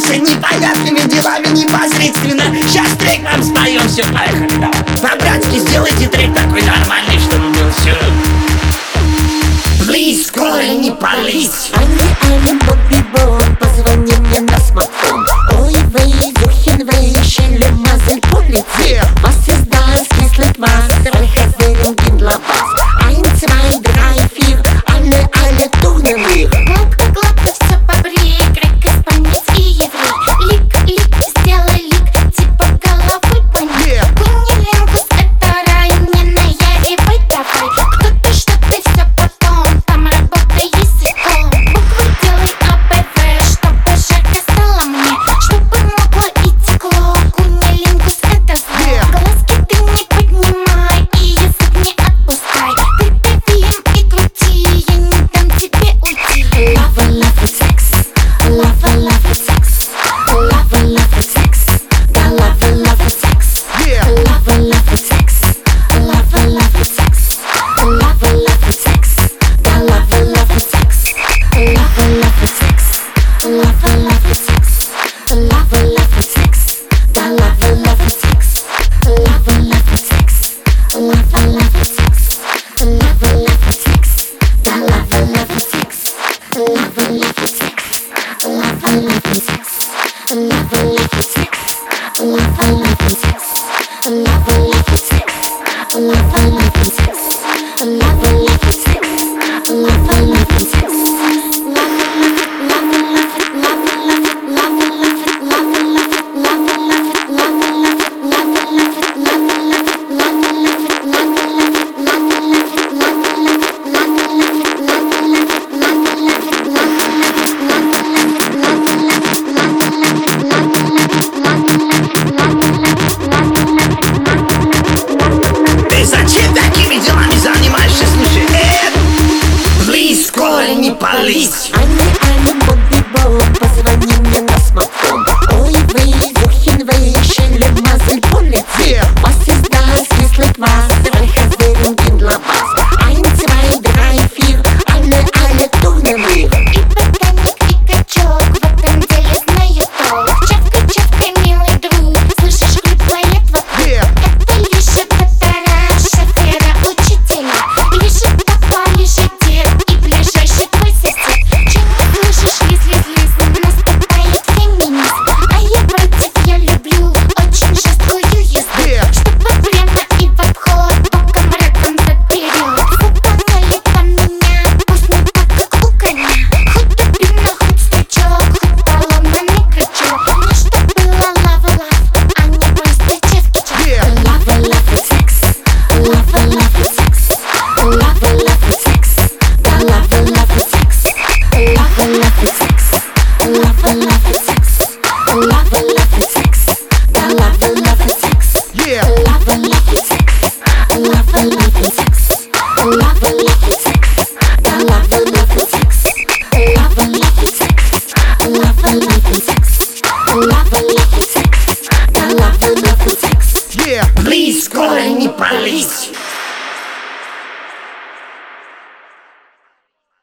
занимаешься непонятными делами непосредственно. Сейчас трек нам споем, все, поехали, давай. По-братски сделайте трек такой нормальный, чтобы был все. Please, скоро не пались. Ани, Бобби-Боб, позвони мне на смартфон. Ой, вы, Юхин, вы, щели, мазель, полиция. Was ist das, кислый квас, Рейхазелен, Гиндлабас. 1, 2, 3, 4, alle turnen wir. Гладко, все побрей, грек, испанец и еврей. Лик, сделай лик, типа головой по ней. Кунилингус, это рай, не наяривай давай. Кто-то, что-то, все потом, там работа языком. Буквы делай АБВ, чтобы жарко стало мне, чтобы могло и текло. Кунилингус, это зло. Глазки ты не поднимай и язык не отпускай. Ты дави им и крути, я не дам тебе уйти. Love is sex, love is sex, love is sex, да love is sex, love is sex, love is sex, love is sex, да love is sex, love is sex, love is sex, love is sex, да love is sex, love is sex, love is sex, love is sex, да love is sex. Ты зачем такими делами занимаешься, слушай? Please, скоро не пались. Ани, Бобби-Боб, позвони мне на смартфон. Ой, вы, Юхин, вы, щели, мазель, полиция. Was ist das, кислый квас, Рейхазелен, Гиндлабас. 1, 2, 3, 4, alle turnen wir. И ботаник, и качок, в этом деле знаю толк. Чавкай, милый друг, слышишь, хриплое твое. Это лишь доктора, шофера, учителя. Ближе папа, ближе дед и ближайший твой сосед. Че не слышишь, лиз, наступает феминизм. А я против, я люблю очень жесткую езду, чтобы прямо и в обход боком рэпом заперёт. Запомнили там меня, пусть не так, как у коня. Хоть дубина, хоть стучок, хоть поломанный крючок. Но что было лава, а не просто чевки-чевки. Love is sex, love is sex, love is sex, да love is sex, love is sex, love is sex, love is sex, да love is sex, love is sex, love is sex, love is sex, да love is sex, love is sex, love is sex, love is sex, да love is sex. Please, скоро не пались.